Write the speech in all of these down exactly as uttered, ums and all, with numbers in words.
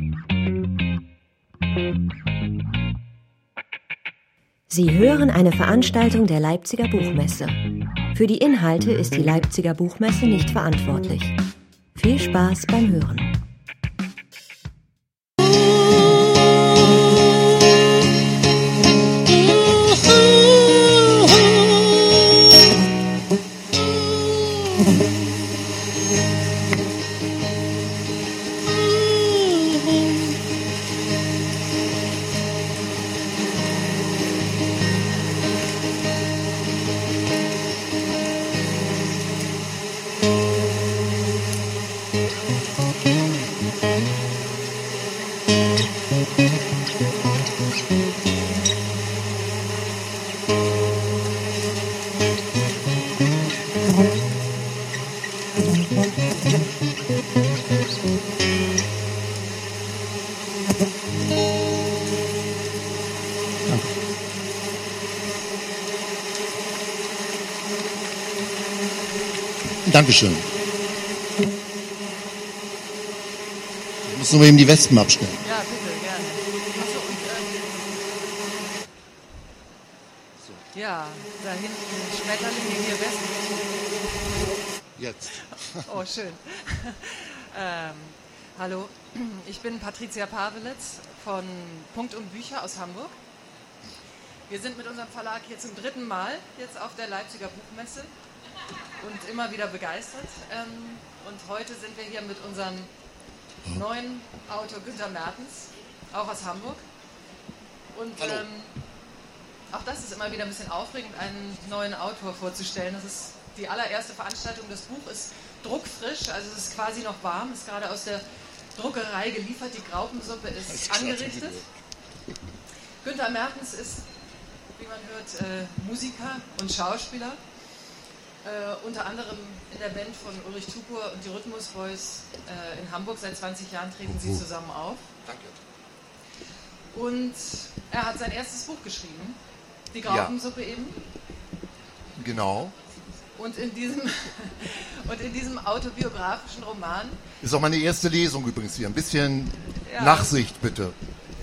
Sie hören eine Veranstaltung der Leipziger Buchmesse. Für die Inhalte ist die Leipziger Buchmesse nicht verantwortlich. Viel Spaß beim Hören. Dankeschön. Ich muss nur eben die Wespen abstellen. Ja, bitte, gerne. Achso, und, äh, so. Ja, da hinten Schmetterlinge, hier Wespen. Jetzt. Oh, schön. ähm, hallo, ich bin Patricia Pavelitz von Punkt und Bücher aus Hamburg. Wir sind mit unserem Verlag hier zum dritten Mal jetzt auf der Leipziger Buchmesse und immer wieder begeistert. Ähm, und heute sind wir hier mit unserem neuen Autor Günther Mertens, auch aus Hamburg. Und ähm, auch das ist immer wieder ein bisschen aufregend, einen neuen Autor vorzustellen. Das ist die allererste Veranstaltung. Das Buch ist druckfrisch, also es ist quasi noch warm, ist gerade aus der Druckerei geliefert. Die Graupensuppe ist angerichtet. Günther Mertens ist, wie man hört, äh, Musiker und Schauspieler. Äh, unter anderem in der Band von Ulrich Tukur und die Rhythmus Boys äh, in Hamburg. Seit zwanzig Jahren treten sie zusammen auf. Danke. Und er hat sein erstes Buch geschrieben, die Graupensuppe ja. eben. Genau. Und in diesem und in diesem autobiografischen Roman... Ist auch meine erste Lesung übrigens hier. Ein bisschen ja. Nachsicht, bitte.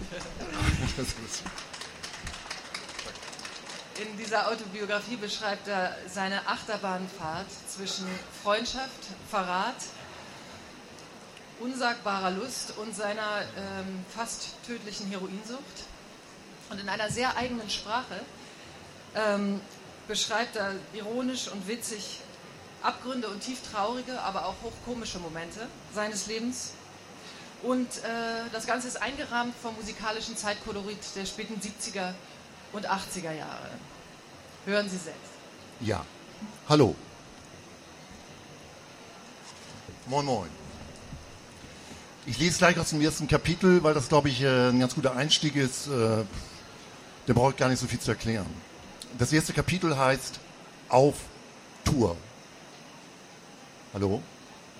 In dieser Autobiografie beschreibt er seine Achterbahnfahrt zwischen Freundschaft, Verrat, unsagbarer Lust und seiner ähm, fast tödlichen Heroinsucht. Und in einer sehr eigenen Sprache ähm, beschreibt er ironisch und witzig Abgründe und tief traurige, aber auch hochkomische Momente seines Lebens. Und äh, das Ganze ist eingerahmt vom musikalischen Zeitkolorit der späten siebziger und achtziger Jahre. Hören Sie selbst. Ja. Hallo. Moin, moin. Ich lese gleich aus dem ersten Kapitel, weil das, glaube ich, ein ganz guter Einstieg ist. Der braucht gar nicht so viel zu erklären. Das erste Kapitel heißt Auf Tour. Hallo?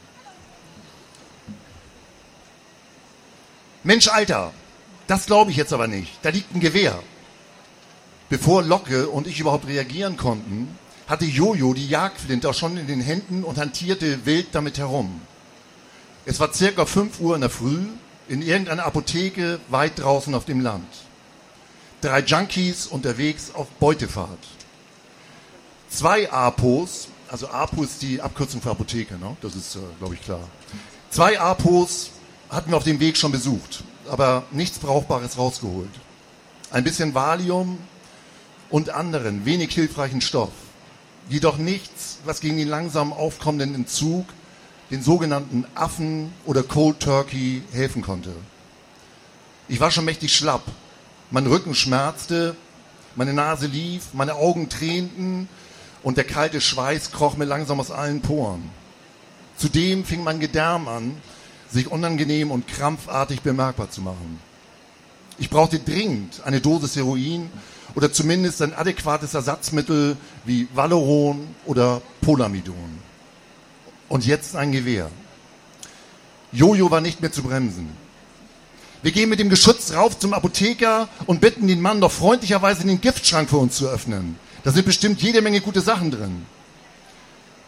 Mensch, Alter, das glaube ich jetzt aber nicht. Da liegt ein Gewehr. Bevor Locke und ich überhaupt reagieren konnten, hatte Jojo die Jagdflinte auch schon in den Händen und hantierte wild damit herum. Es war circa fünf Uhr in der Früh in irgendeiner Apotheke weit draußen auf dem Land. Drei Junkies unterwegs auf Beutefahrt. Zwei Apos, also Apo ist die Abkürzung für Apotheke, ne? Das ist, äh, glaube ich, klar. Zwei Apos hatten wir auf dem Weg schon besucht, aber nichts Brauchbares rausgeholt. Ein bisschen Valium und anderen, wenig hilfreichen Stoff. Jedoch nichts, was gegen den langsam aufkommenden Entzug, den sogenannten Affen oder Cold Turkey, helfen konnte. Ich war schon mächtig schlapp. Mein Rücken schmerzte, meine Nase lief, meine Augen tränten und der kalte Schweiß kroch mir langsam aus allen Poren. Zudem fing mein Gedärm an, sich unangenehm und krampfartig bemerkbar zu machen. Ich brauchte dringend eine Dosis Heroin oder zumindest ein adäquates Ersatzmittel wie Valoron oder Polamidon. Und jetzt ein Gewehr. Jojo war nicht mehr zu bremsen. Wir gehen mit dem Geschütz rauf zum Apotheker und bitten den Mann doch freundlicherweise den Giftschrank für uns zu öffnen. Da sind bestimmt jede Menge gute Sachen drin.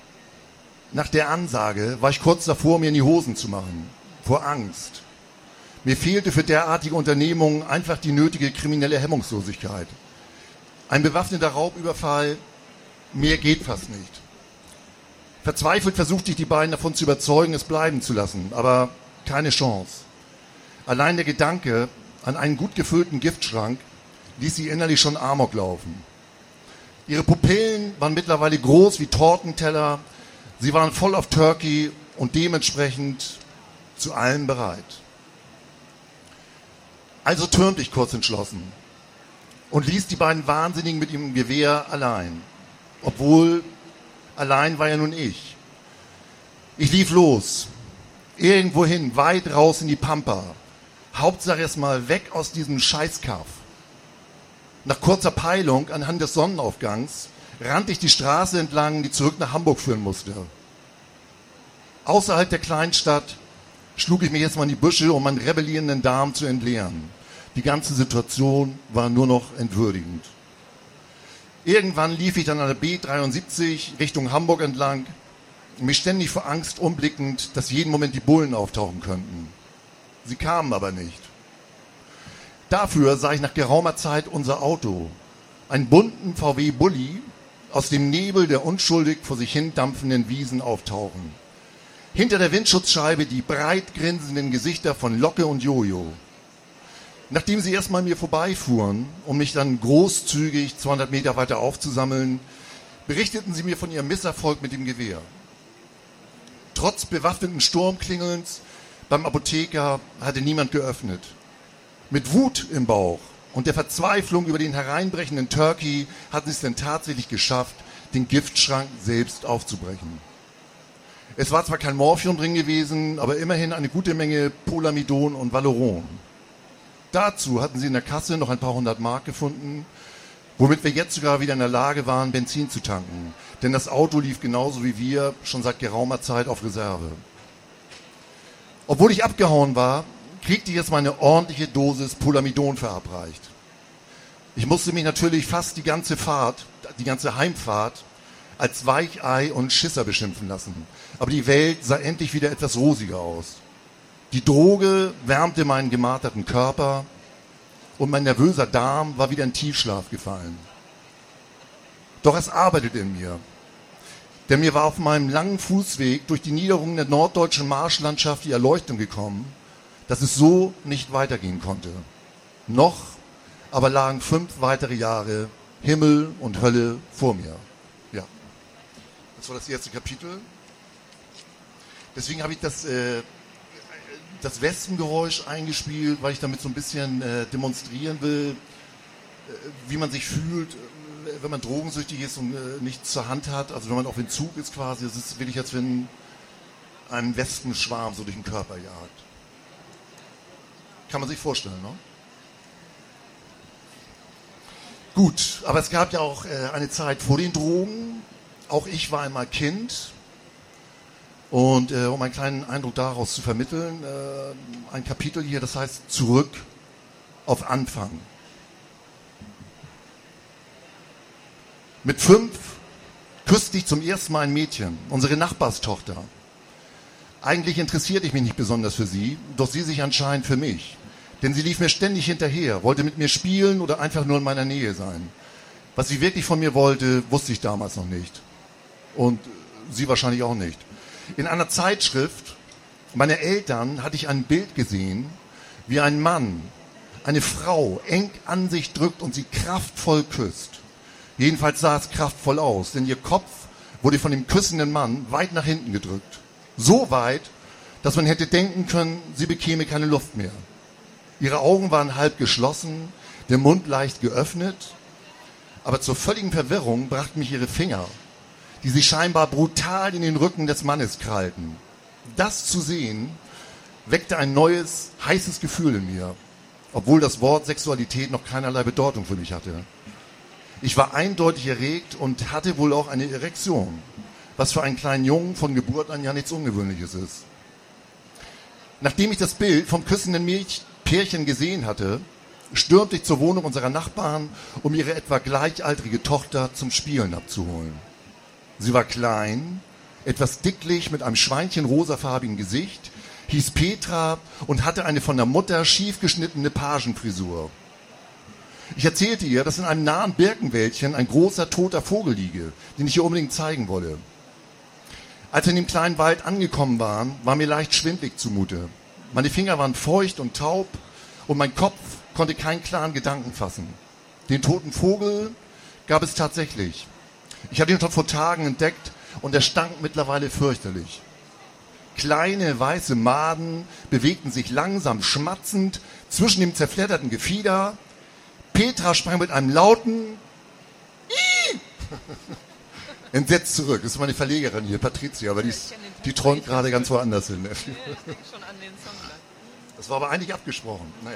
Nach der Ansage war ich kurz davor, mir in die Hosen zu machen. Vor Angst. Mir fehlte für derartige Unternehmungen einfach die nötige kriminelle Hemmungslosigkeit. Ein bewaffneter Raubüberfall, mehr geht fast nicht. Verzweifelt versuchte ich, die beiden davon zu überzeugen, es bleiben zu lassen, aber keine Chance. Allein der Gedanke an einen gut gefüllten Giftschrank ließ sie innerlich schon Amok laufen. Ihre Pupillen waren mittlerweile groß wie Tortenteller, sie waren voll auf Turkey und dementsprechend zu allem bereit. Also türmte ich kurz entschlossen und ließ die beiden Wahnsinnigen mit ihrem Gewehr allein. Obwohl, allein war ja nun ich. Ich lief los, irgendwohin, weit raus in die Pampa. Hauptsache erstmal weg aus diesem Scheißkaff. Nach kurzer Peilung anhand des Sonnenaufgangs rannte ich die Straße entlang, die zurück nach Hamburg führen musste. Außerhalb der Kleinstadt schlug ich mich jetzt mal in die Büsche, um meinen rebellierenden Darm zu entleeren. Die ganze Situation war nur noch entwürdigend. Irgendwann lief ich dann an der B dreiundsiebzig Richtung Hamburg entlang, mich ständig vor Angst umblickend, dass jeden Moment die Bullen auftauchen könnten. Sie kamen aber nicht. Dafür sah ich nach geraumer Zeit unser Auto, einen bunten V W Bulli, aus dem Nebel der unschuldig vor sich hin dampfenden Wiesen auftauchen. Hinter der Windschutzscheibe die breit grinsenden Gesichter von Locke und Jojo. Nachdem sie erstmal an mir vorbeifuhren, um mich dann großzügig zweihundert Meter weiter aufzusammeln, berichteten sie mir von ihrem Misserfolg mit dem Gewehr. Trotz bewaffneten Sturmklingelns beim Apotheker hatte niemand geöffnet. Mit Wut im Bauch und der Verzweiflung über den hereinbrechenden Turkey hatten sie es dann tatsächlich geschafft, den Giftschrank selbst aufzubrechen. Es war zwar kein Morphium drin gewesen, aber immerhin eine gute Menge Polamidon und Valoron. Dazu hatten sie in der Kasse noch ein paar hundert Mark gefunden, womit wir jetzt sogar wieder in der Lage waren, Benzin zu tanken. Denn das Auto lief genauso wie wir schon seit geraumer Zeit auf Reserve. Obwohl ich abgehauen war, kriegte ich jetzt mal eine ordentliche Dosis Polamidon verabreicht. Ich musste mich natürlich fast die ganze Fahrt, die ganze Heimfahrt, als Weichei und Schisser beschimpfen lassen. Aber die Welt sah endlich wieder etwas rosiger aus. Die Droge wärmte meinen gemarterten Körper und mein nervöser Darm war wieder in Tiefschlaf gefallen. Doch es arbeitete in mir. Denn mir war auf meinem langen Fußweg durch die Niederungen der norddeutschen Marschlandschaft die Erleuchtung gekommen, dass es so nicht weitergehen konnte. Noch aber lagen fünf weitere Jahre Himmel und Hölle vor mir. Ja, das war das erste Kapitel. Deswegen habe ich das, äh, das Wespengeräusch eingespielt, weil ich damit so ein bisschen äh, demonstrieren will, äh, wie man sich fühlt, äh, wenn man drogensüchtig ist und äh, nichts zur Hand hat. Also wenn man auf Entzug ist quasi, es ist wirklich, als wenn ein Wespenschwarm so durch den Körper jagt. Kann man sich vorstellen, ne? Gut, aber es gab ja auch äh, eine Zeit vor den Drogen. Auch ich war einmal Kind. Und äh, um einen kleinen Eindruck daraus zu vermitteln, äh, ein Kapitel hier, das heißt Zurück auf Anfang. Mit fünf küsste ich zum ersten Mal ein Mädchen, unsere Nachbarstochter. Eigentlich interessierte ich mich nicht besonders für sie, doch sie sich anscheinend für mich. Denn sie lief mir ständig hinterher, wollte mit mir spielen oder einfach nur in meiner Nähe sein. Was sie wirklich von mir wollte, wusste ich damals noch nicht. Und sie wahrscheinlich auch nicht. In einer Zeitschrift meiner Eltern hatte ich ein Bild gesehen, wie ein Mann eine Frau eng an sich drückt und sie kraftvoll küsst. Jedenfalls sah es kraftvoll aus, denn ihr Kopf wurde von dem küssenden Mann weit nach hinten gedrückt. So weit, dass man hätte denken können, sie bekäme keine Luft mehr. Ihre Augen waren halb geschlossen, der Mund leicht geöffnet, aber zur völligen Verwirrung brachten mich ihre Finger, die sich scheinbar brutal in den Rücken des Mannes krallten. Das zu sehen, weckte ein neues, heißes Gefühl in mir, obwohl das Wort Sexualität noch keinerlei Bedeutung für mich hatte. Ich war eindeutig erregt und hatte wohl auch eine Erektion, was für einen kleinen Jungen von Geburt an ja nichts Ungewöhnliches ist. Nachdem ich das Bild vom küssenden Pärchen gesehen hatte, stürmte ich zur Wohnung unserer Nachbarn, um ihre etwa gleichaltrige Tochter zum Spielen abzuholen. Sie war klein, etwas dicklich mit einem schweinchenrosafarbigen Gesicht, hieß Petra und hatte eine von der Mutter schief geschnittene Pagenfrisur. Ich erzählte ihr, dass in einem nahen Birkenwäldchen ein großer toter Vogel liege, den ich ihr unbedingt zeigen wolle. Als wir in dem kleinen Wald angekommen waren, war mir leicht schwindlig zumute. Meine Finger waren feucht und taub und mein Kopf konnte keinen klaren Gedanken fassen. Den toten Vogel gab es tatsächlich. Ich hatte ihn schon vor Tagen entdeckt und er stank mittlerweile fürchterlich. Kleine weiße Maden bewegten sich langsam schmatzend zwischen dem zerfledderten Gefieder. Petra sprang mit einem lauten Ih! entsetzt zurück. Das ist meine Verlegerin hier, Patricia, aber die, ist, die träumt gerade ganz woanders hin. Ja, ich denke schon an den Song. Das war aber eigentlich abgesprochen. Naja.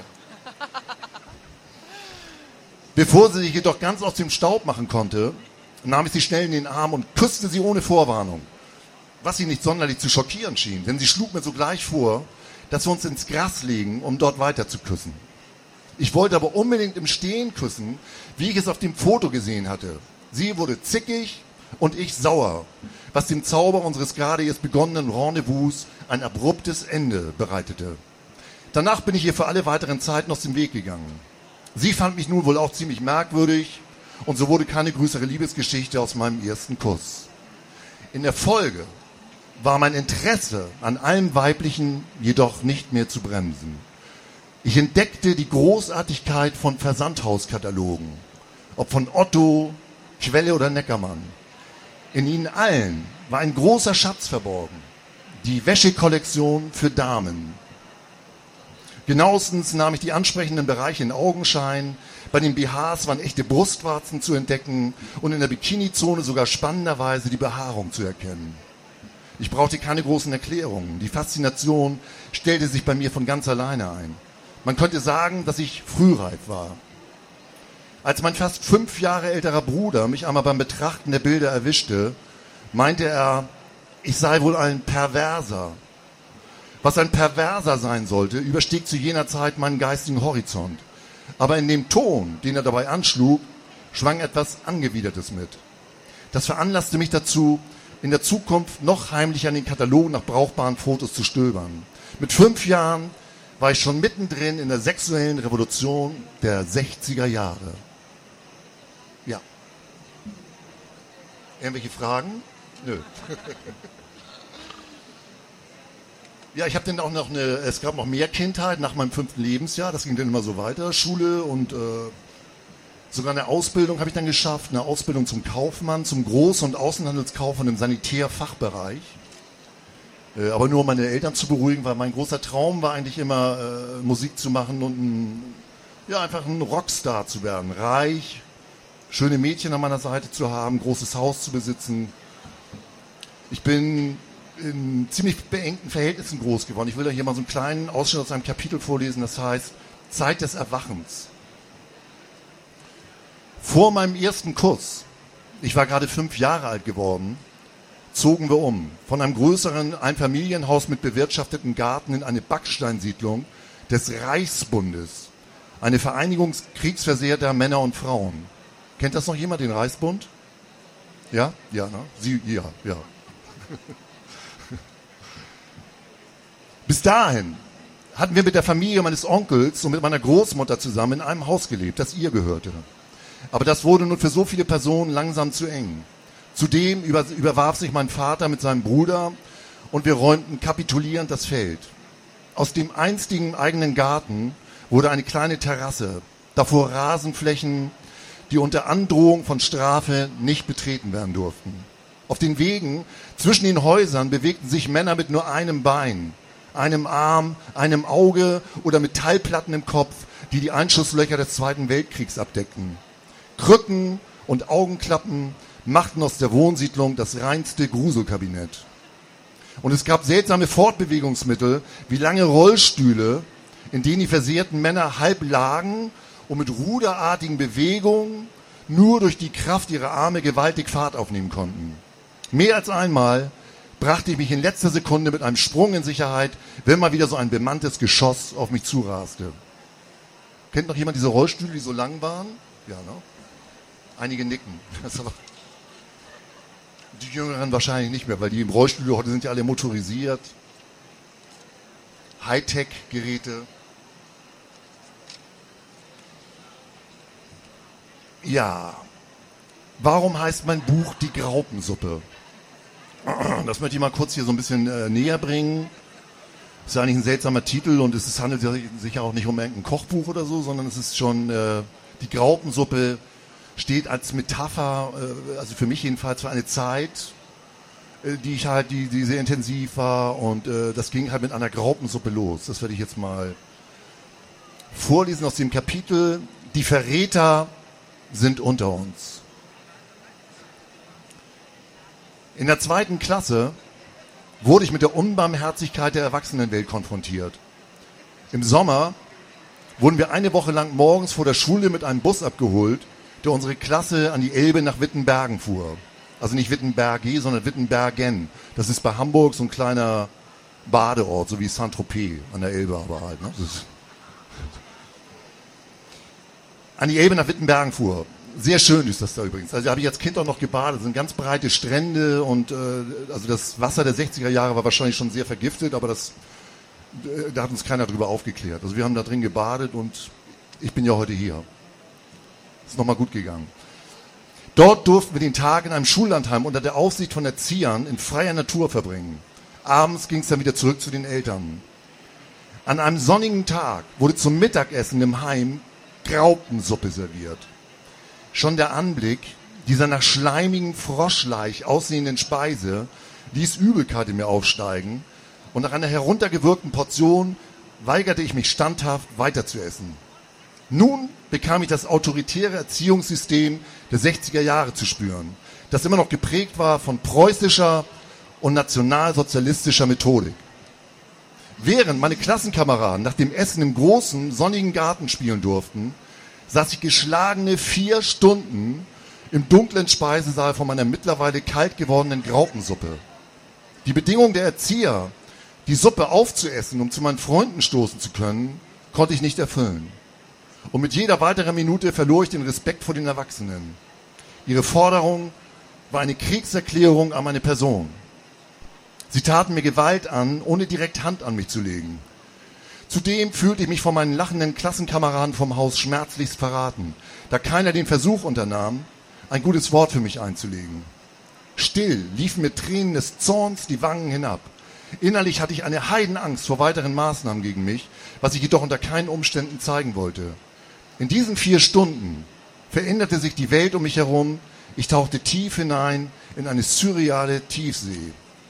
Bevor sie sich jedoch ganz aus dem Staub machen konnte, nahm ich sie schnell in den Arm und küsste sie ohne Vorwarnung. Was sie nicht sonderlich zu schockieren schien, denn sie schlug mir sogleich vor, dass wir uns ins Gras legen, um dort weiter zu küssen. Ich wollte aber unbedingt im Stehen küssen, wie ich es auf dem Foto gesehen hatte. Sie wurde zickig und ich sauer, was dem Zauber unseres gerade erst begonnenen Rendezvous ein abruptes Ende bereitete. Danach bin ich ihr für alle weiteren Zeiten aus dem Weg gegangen. Sie fand mich nun wohl auch ziemlich merkwürdig und so wurde keine größere Liebesgeschichte aus meinem ersten Kuss. In der Folge war mein Interesse an allem Weiblichen jedoch nicht mehr zu bremsen. Ich entdeckte die Großartigkeit von Versandhauskatalogen, ob von Otto, Quelle oder Neckermann. In ihnen allen war ein großer Schatz verborgen, die Wäschekollektion für Damen. Genauestens nahm ich die ansprechenden Bereiche in Augenschein, bei den B Hs waren echte Brustwarzen zu entdecken und in der Bikini-Zone sogar spannenderweise die Behaarung zu erkennen. Ich brauchte keine großen Erklärungen, die Faszination stellte sich bei mir von ganz alleine ein. Man könnte sagen, dass ich frühreif war. Als mein fast fünf Jahre älterer Bruder mich einmal beim Betrachten der Bilder erwischte, meinte er, ich sei wohl ein Perverser. Was ein Perverser sein sollte, überstieg zu jener Zeit meinen geistigen Horizont. Aber in dem Ton, den er dabei anschlug, schwang etwas Angewidertes mit. Das veranlasste mich dazu, in der Zukunft noch heimlicher in den Katalogen nach brauchbaren Fotos zu stöbern. Mit fünf Jahren war ich schon mittendrin in der sexuellen Revolution der sechziger Jahre. Ja. Irgendwelche Fragen? Nö. Ja, ich habe dann auch noch eine, es gab noch mehr Kindheit nach meinem fünften Lebensjahr, das ging dann immer so weiter, Schule und äh, sogar eine Ausbildung habe ich dann geschafft, eine Ausbildung zum Kaufmann, zum Groß- und Außenhandelskaufmann im Sanitärfachbereich. Äh, aber nur um meine Eltern zu beruhigen, weil mein großer Traum war eigentlich immer äh, Musik zu machen und ein, ja, einfach ein Rockstar zu werden. Reich, schöne Mädchen an meiner Seite zu haben, großes Haus zu besitzen. Ich bin in ziemlich beengten Verhältnissen groß geworden. Ich will da hier mal so einen kleinen Ausschnitt aus einem Kapitel vorlesen, das heißt Zeit des Erwachens. Vor meinem ersten Kuss, ich war gerade fünf Jahre alt geworden, zogen wir um. Von einem größeren Einfamilienhaus mit bewirtschaftetem Garten in eine Backsteinsiedlung des Reichsbundes. Eine Vereinigung kriegsversehrter Männer und Frauen. Kennt das noch jemand, den Reichsbund? Ja? Ja, ne? Sie, ja, ja. Bis dahin hatten wir mit der Familie meines Onkels und mit meiner Großmutter zusammen in einem Haus gelebt, das ihr gehörte. Aber das wurde nun für so viele Personen langsam zu eng. Zudem über, überwarf sich mein Vater mit seinem Bruder und wir räumten kapitulierend das Feld. Aus dem einstigen eigenen Garten wurde eine kleine Terrasse, davor Rasenflächen, die unter Androhung von Strafe nicht betreten werden durften. Auf den Wegen zwischen den Häusern bewegten sich Männer mit nur einem Bein, einem Arm, einem Auge oder Metallplatten im Kopf, die die Einschusslöcher des Zweiten Weltkriegs abdeckten. Krücken und Augenklappen machten aus der Wohnsiedlung das reinste Gruselkabinett. Und es gab seltsame Fortbewegungsmittel wie lange Rollstühle, in denen die versehrten Männer halb lagen und mit ruderartigen Bewegungen nur durch die Kraft ihrer Arme gewaltig Fahrt aufnehmen konnten. Mehr als einmal brachte ich mich in letzter Sekunde mit einem Sprung in Sicherheit, wenn mal wieder so ein bemanntes Geschoss auf mich zuraste. Kennt noch jemand diese Rollstühle, die so lang waren? Ja, ne? Einige nicken. Die Jüngeren wahrscheinlich nicht mehr, weil die im Rollstuhl heute sind ja alle motorisiert. Hightech-Geräte. Ja, warum heißt mein Buch Die Graupensuppe? Das möchte ich mal kurz hier so ein bisschen äh, näher bringen. Ist ja eigentlich ein seltsamer Titel und es ist, handelt sich ja auch nicht um irgendein Kochbuch oder so, sondern es ist schon, äh, die Graupensuppe steht als Metapher, äh, also für mich jedenfalls, für eine Zeit, äh, die ich halt, die, die sehr intensiv war und äh, das ging halt mit einer Graupensuppe los. Das werde ich jetzt mal vorlesen aus dem Kapitel Die Verräter sind unter uns. In der zweiten Klasse wurde ich mit der Unbarmherzigkeit der Erwachsenenwelt konfrontiert. Im Sommer wurden wir eine Woche lang morgens vor der Schule mit einem Bus abgeholt, der unsere Klasse an die Elbe nach Wittenbergen fuhr. Also nicht Wittenberge, sondern Wittenbergen. Das ist bei Hamburg so ein kleiner Badeort, so wie Saint-Tropez an der Elbe aber halt. Ne? Das ist an die Elbe nach Wittenbergen fuhr. Sehr schön ist das da übrigens. Also da habe ich als Kind auch noch gebadet. Das sind ganz breite Strände und äh, also das Wasser der sechziger Jahre war wahrscheinlich schon sehr vergiftet, aber das, äh, da hat uns keiner drüber aufgeklärt. Also wir haben da drin gebadet und ich bin ja heute hier. Ist nochmal gut gegangen. Dort durften wir den Tag in einem Schullandheim unter der Aufsicht von Erziehern in freier Natur verbringen. Abends ging es dann wieder zurück zu den Eltern. An einem sonnigen Tag wurde zum Mittagessen im Heim Graupensuppe serviert. Schon der Anblick dieser nach schleimigem Froschlaich aussehenden Speise ließ Übelkeit in mir aufsteigen und nach einer heruntergewirkten Portion weigerte ich mich standhaft weiter zu essen. Nun bekam ich das autoritäre Erziehungssystem der sechziger Jahre zu spüren, das immer noch geprägt war von preußischer und nationalsozialistischer Methodik. Während meine Klassenkameraden nach dem Essen im großen, sonnigen Garten spielen durften, saß ich geschlagene vier Stunden im dunklen Speisesaal von meiner mittlerweile kalt gewordenen Graupensuppe. Die Bedingung der Erzieher, die Suppe aufzuessen, um zu meinen Freunden stoßen zu können, konnte ich nicht erfüllen. Und mit jeder weiteren Minute verlor ich den Respekt vor den Erwachsenen. Ihre Forderung war eine Kriegserklärung an meine Person. Sie taten mir Gewalt an, ohne direkt Hand an mich zu legen. Zudem fühlte ich mich von meinen lachenden Klassenkameraden vom Haus schmerzlichst verraten, da keiner den Versuch unternahm, ein gutes Wort für mich einzulegen. Still liefen mit Tränen des Zorns die Wangen hinab. Innerlich hatte ich eine Heidenangst vor weiteren Maßnahmen gegen mich, was ich jedoch unter keinen Umständen zeigen wollte. In diesen vier Stunden veränderte sich die Welt um mich herum. Ich tauchte tief hinein in eine surreale Tiefsee.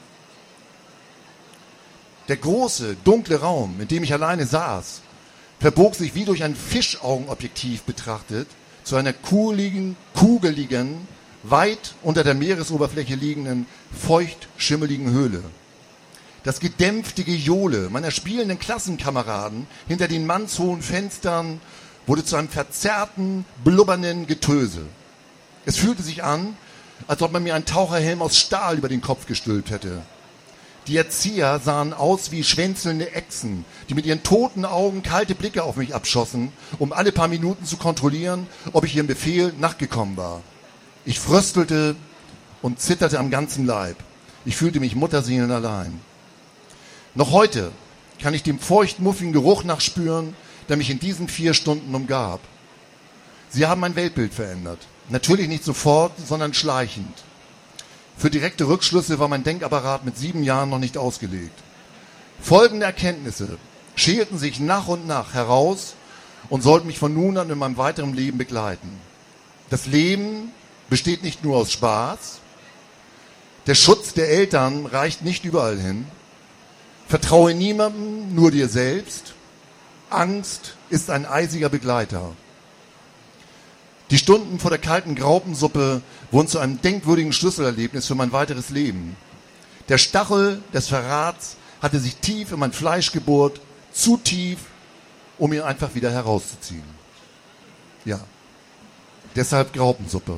Der große, dunkle Raum, in dem ich alleine saß, verbog sich wie durch ein Fischaugenobjektiv betrachtet zu einer kugeligen, kugeligen, weit unter der Meeresoberfläche liegenden, feucht schimmeligen Höhle. Das gedämpfte Gejohle meiner spielenden Klassenkameraden hinter den mannshohen Fenstern wurde zu einem verzerrten, blubbernden Getöse. Es fühlte sich an, als ob man mir einen Taucherhelm aus Stahl über den Kopf gestülpt hätte. Die Erzieher sahen aus wie schwänzelnde Echsen, die mit ihren toten Augen kalte Blicke auf mich abschossen, um alle paar Minuten zu kontrollieren, ob ich ihrem Befehl nachgekommen war. Ich fröstelte und zitterte am ganzen Leib. Ich fühlte mich mutterseelen allein. Noch heute kann ich dem feucht-muffigen Geruch nachspüren, der mich in diesen vier Stunden umgab. Sie haben mein Weltbild verändert. Natürlich nicht sofort, sondern schleichend. Für direkte Rückschlüsse war mein Denkapparat mit sieben Jahren noch nicht ausgelegt. Folgende Erkenntnisse schälten sich nach und nach heraus und sollten mich von nun an in meinem weiteren Leben begleiten. Das Leben besteht nicht nur aus Spaß. Der Schutz der Eltern reicht nicht überall hin. Vertraue niemandem, nur dir selbst. Angst ist ein eisiger Begleiter. Die Stunden vor der kalten Graupensuppe wurden zu einem denkwürdigen Schlüsselerlebnis für mein weiteres Leben. Der Stachel des Verrats hatte sich tief in mein Fleisch gebohrt, zu tief, um ihn einfach wieder herauszuziehen. Ja, deshalb Graupensuppe.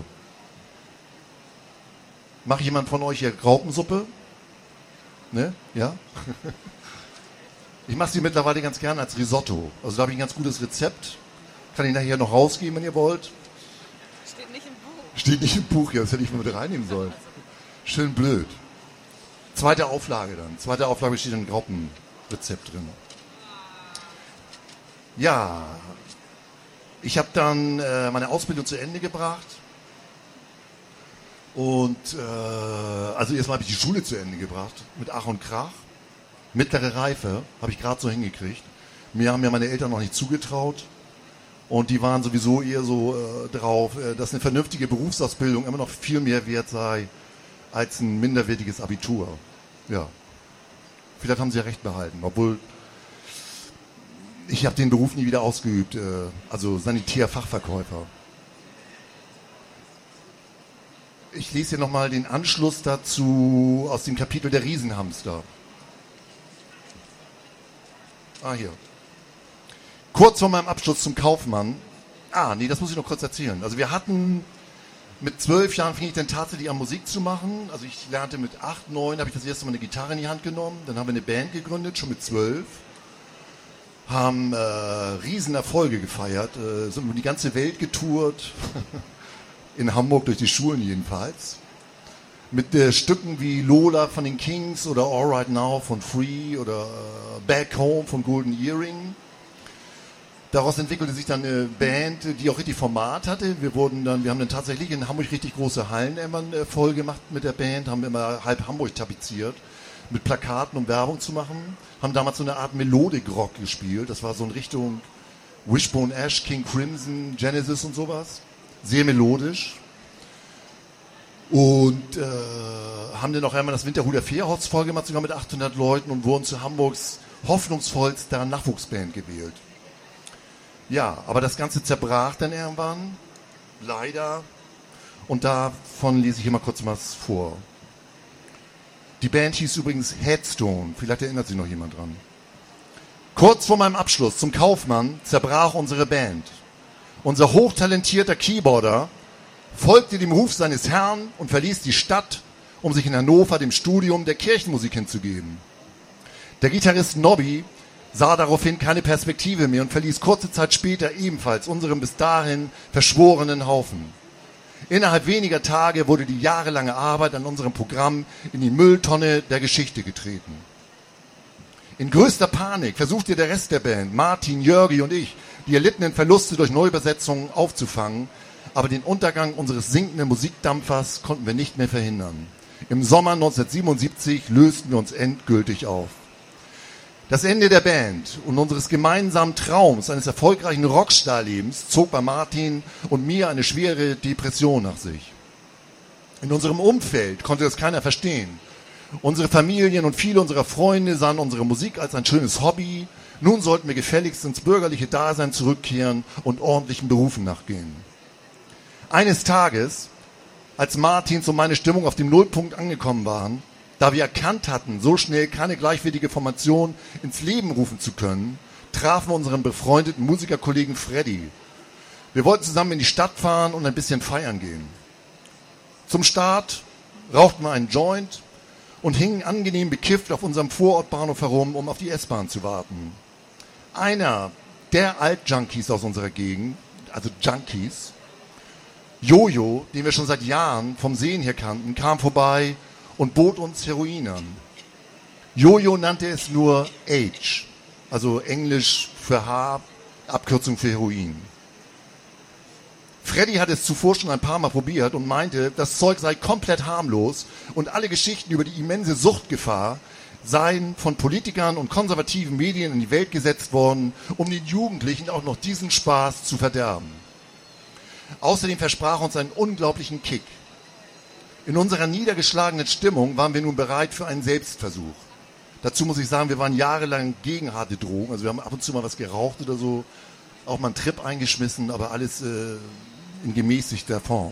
Macht jemand von euch hier Graupensuppe? Ne? Ja? Ich mache sie mittlerweile ganz gern als Risotto. Also da habe ich ein ganz gutes Rezept. Kann ich nachher noch rausgeben, wenn ihr wollt. Steht nicht im Buch. Steht nicht im Buch, ja, das hätte ich mal mit reinnehmen sollen. Schön blöd. Zweite Auflage dann. Zweite Auflage steht ein Graupenrezept drin. Ja, ich habe dann äh, meine Ausbildung zu Ende gebracht. Und äh, also erstmal habe ich die Schule zu Ende gebracht, mit Ach und Krach. Mittlere Reife habe ich gerade so hingekriegt. Mir haben ja meine Eltern noch nicht zugetraut. Und die waren sowieso eher so äh, drauf, äh, dass eine vernünftige Berufsausbildung immer noch viel mehr wert sei als ein minderwertiges Abitur. Ja, vielleicht haben sie ja recht behalten, obwohl ich habe den Beruf nie wieder ausgeübt, äh, also Sanitärfachverkäufer. Ich lese hier nochmal den Anschluss dazu aus dem Kapitel der Riesenhamster. Ah, hier. Kurz vor meinem Abschluss zum Kaufmann. Ah, nee, das muss ich noch kurz erzählen. Also wir hatten, mit zwölf Jahren fing ich dann tatsächlich an, Musik zu machen. Also ich lernte mit acht, neun, habe ich das erste Mal eine Gitarre in die Hand genommen. Dann haben wir eine Band gegründet, schon mit zwölf. Haben äh, Riesenerfolge gefeiert, äh, sind um die ganze Welt getourt. In Hamburg durch die Schulen jedenfalls. Mit äh, Stücken wie Lola von den Kings oder All Right Now von Free oder äh, Back Home von Golden Earring. Daraus entwickelte sich dann eine Band, die auch richtig Format hatte. Wir wurden dann, wir haben dann tatsächlich in Hamburg richtig große Hallen immer äh, voll gemacht mit der Band, haben immer halb Hamburg tapeziert, mit Plakaten, um Werbung zu machen. Haben damals so eine Art Melodic-Rock gespielt. Das war so in Richtung Wishbone Ash, King Crimson, Genesis und sowas. Sehr melodisch. Und äh, haben dann auch einmal das Winterhuder Fährhaus voll gemacht, sogar mit achthundert Leuten, und wurden zu Hamburgs hoffnungsvollster Nachwuchsband gewählt. Ja, aber das Ganze zerbrach dann irgendwann, leider. Und davon lese ich hier mal kurz was vor. Die Band hieß übrigens Headstone, vielleicht erinnert sich noch jemand dran. Kurz vor meinem Abschluss zum Kaufmann zerbrach unsere Band. Unser hochtalentierter Keyboarder folgte dem Ruf seines Herrn und verließ die Stadt, um sich in Hannover dem Studium der Kirchenmusik hinzugeben. Der Gitarrist Nobby sah daraufhin keine Perspektive mehr und verließ kurze Zeit später ebenfalls unseren bis dahin verschworenen Haufen. Innerhalb weniger Tage wurde die jahrelange Arbeit an unserem Programm in die Mülltonne der Geschichte getreten. In größter Panik versuchte der Rest der Band, Martin, Jörgi und ich, die erlittenen Verluste durch Neubesetzungen aufzufangen, aber den Untergang unseres sinkenden Musikdampfers konnten wir nicht mehr verhindern. Im Sommer neunzehnhundertsiebenundsiebzig lösten wir uns endgültig auf. Das Ende der Band und unseres gemeinsamen Traums eines erfolgreichen Rockstar-Lebens zog bei Martin und mir eine schwere Depression nach sich. In unserem Umfeld konnte das keiner verstehen. Unsere Familien und viele unserer Freunde sahen unsere Musik als ein schönes Hobby. Nun sollten wir gefälligst ins bürgerliche Dasein zurückkehren und ordentlichen Berufen nachgehen. Eines Tages, als Martins und meine Stimmung auf dem Nullpunkt angekommen waren, da wir erkannt hatten, so schnell keine gleichwertige Formation ins Leben rufen zu können, trafen wir unseren befreundeten Musikerkollegen Freddy. Wir wollten zusammen in die Stadt fahren und ein bisschen feiern gehen. Zum Start rauchten wir einen Joint und hingen angenehm bekifft auf unserem Vorortbahnhof herum, um auf die S-Bahn zu warten. Einer der Alt-Junkies aus unserer Gegend, also Junkies, Jojo, den wir schon seit Jahren vom Sehen her kannten, kam vorbei und bot uns Heroin an. Jojo nannte es nur H, also Englisch für H, Abkürzung für Heroin. Freddy hat es zuvor schon ein paar Mal probiert und meinte, das Zeug sei komplett harmlos und alle Geschichten über die immense Suchtgefahr seien von Politikern und konservativen Medien in die Welt gesetzt worden, um den Jugendlichen auch noch diesen Spaß zu verderben. Außerdem versprach uns einen unglaublichen Kick. In unserer niedergeschlagenen Stimmung waren wir nun bereit für einen Selbstversuch. Dazu muss ich sagen, wir waren jahrelang gegen harte Drogen. Also wir haben ab und zu mal was geraucht oder so, auch mal einen Trip eingeschmissen, aber alles äh, in gemäßigter Form.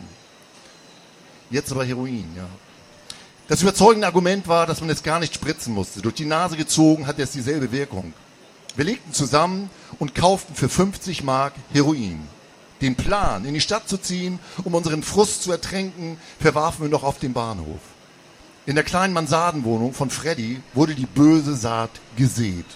Jetzt aber Heroin, ja. Das überzeugende Argument war, dass man es gar nicht spritzen musste. Durch die Nase gezogen hat es dieselbe Wirkung. Wir legten zusammen und kauften für fünfzig Mark Heroin. Den Plan, in die Stadt zu ziehen, um unseren Frust zu ertränken, verwarfen wir noch auf dem Bahnhof. In der kleinen Mansardenwohnung von Freddy wurde die böse Saat gesät.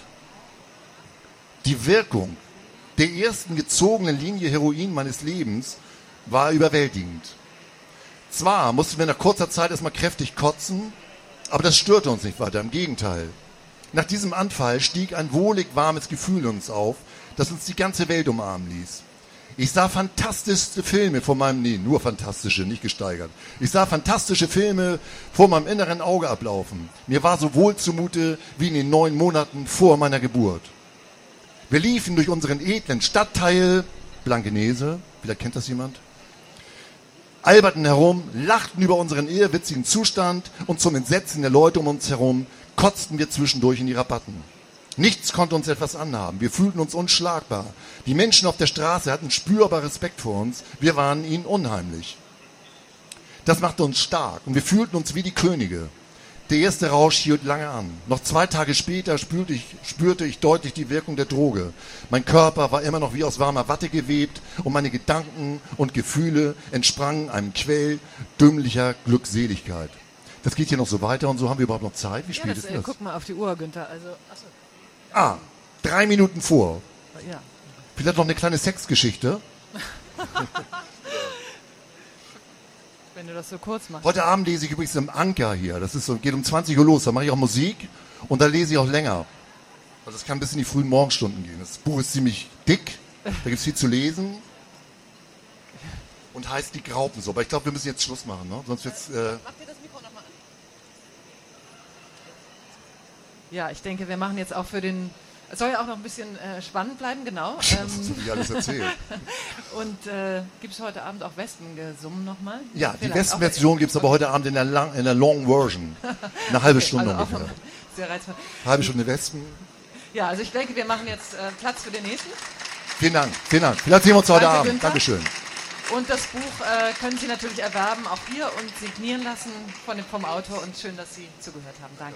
Die Wirkung der ersten gezogenen Linie Heroin meines Lebens war überwältigend. Zwar mussten wir nach kurzer Zeit erstmal kräftig kotzen, aber das störte uns nicht weiter, im Gegenteil. Nach diesem Anfall stieg ein wohlig warmes Gefühl in uns auf, das uns die ganze Welt umarmen ließ. Ich sah fantastische Filme vor meinem, nee, nur fantastische, nicht gesteigert. Ich sah fantastische Filme vor meinem inneren Auge ablaufen. Mir war so wohl zumute wie in den neun Monaten vor meiner Geburt. Wir liefen durch unseren edlen Stadtteil, Blankenese, vielleicht kennt das jemand, alberten herum, lachten über unseren ehrwitzigen Zustand und zum Entsetzen der Leute um uns herum kotzten wir zwischendurch in die Rabatten. Nichts konnte uns etwas anhaben. Wir fühlten uns unschlagbar. Die Menschen auf der Straße hatten spürbar Respekt vor uns. Wir waren ihnen unheimlich. Das machte uns stark und wir fühlten uns wie die Könige. Der erste Rausch hielt lange an. Noch zwei Tage später spürte ich, spürte ich deutlich die Wirkung der Droge. Mein Körper war immer noch wie aus warmer Watte gewebt und meine Gedanken und Gefühle entsprangen einem Quell dümmlicher Glückseligkeit. Das geht hier noch so weiter und so. Haben wir überhaupt noch Zeit? Wie Ja, spät das, ist äh, das? guck mal auf die Uhr, Günther. Also, achso. Ah, drei Minuten vor. Ja. Vielleicht noch eine kleine Sexgeschichte. Wenn du das so kurz machst. Heute Abend lese ich übrigens im Anker hier. Das ist so, geht um zwanzig Uhr los. Da mache ich auch Musik und da lese ich auch länger. Also das kann bis in die frühen Morgenstunden gehen. Das Buch ist ziemlich dick. Da gibt es viel zu lesen. Und heißt Die Graupensuppe. Aber ich glaube, wir müssen jetzt Schluss machen. Ne? Sonst wird's, äh Mach dir das Mikro nochmal an. Ja, ich denke, wir machen jetzt auch für den... Es soll ja auch noch ein bisschen äh, spannend bleiben, genau. Das hast du nicht alles erzählt. Und äh, gibt es heute Abend auch Wespengesumm nochmal? Ja, die Vielleicht Westenversion gibt es aber heute Abend in der, lang, in der Long Version. Eine halbe Okay, Stunde also auch ungefähr. noch sehr reizvoll. Halbe Stunde Wespen. Ja, also ich denke, wir machen jetzt äh, Platz für den nächsten. Vielen Dank, vielen Dank. Vielleicht sehen wir uns heute Danke, Abend. Günther. Dankeschön. Und das Buch äh, können Sie natürlich erwerben, auch hier, und signieren lassen von dem, vom Autor. Und schön, dass Sie zugehört haben. Danke.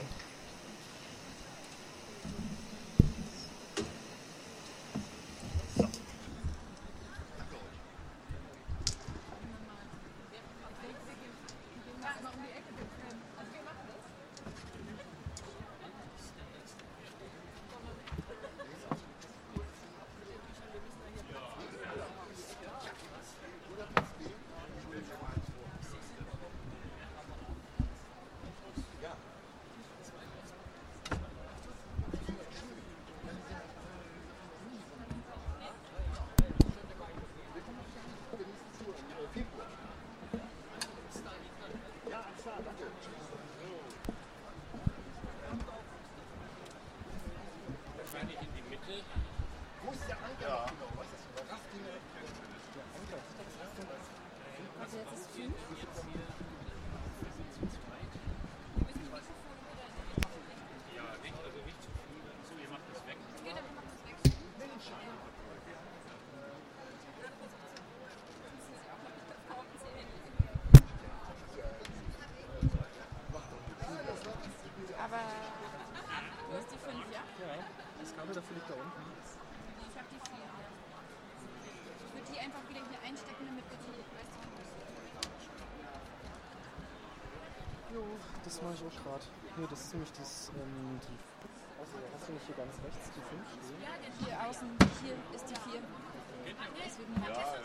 Das mache ich auch gerade. Nee, das ist nämlich das, ähm, die, also, hast du nicht hier ganz rechts die fünf stehen? Ja, hier außen, hier ist die vier. Deswegen meinte ich,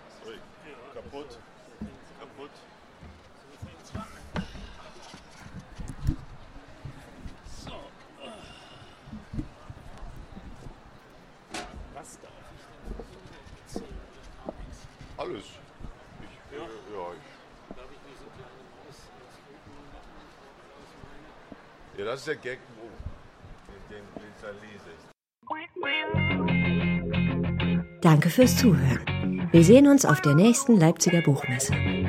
Kaputt. Kaputt. Ja, das ist der Gag, wo den Polizei liest. Danke fürs Zuhören. Wir sehen uns auf der nächsten Leipziger Buchmesse.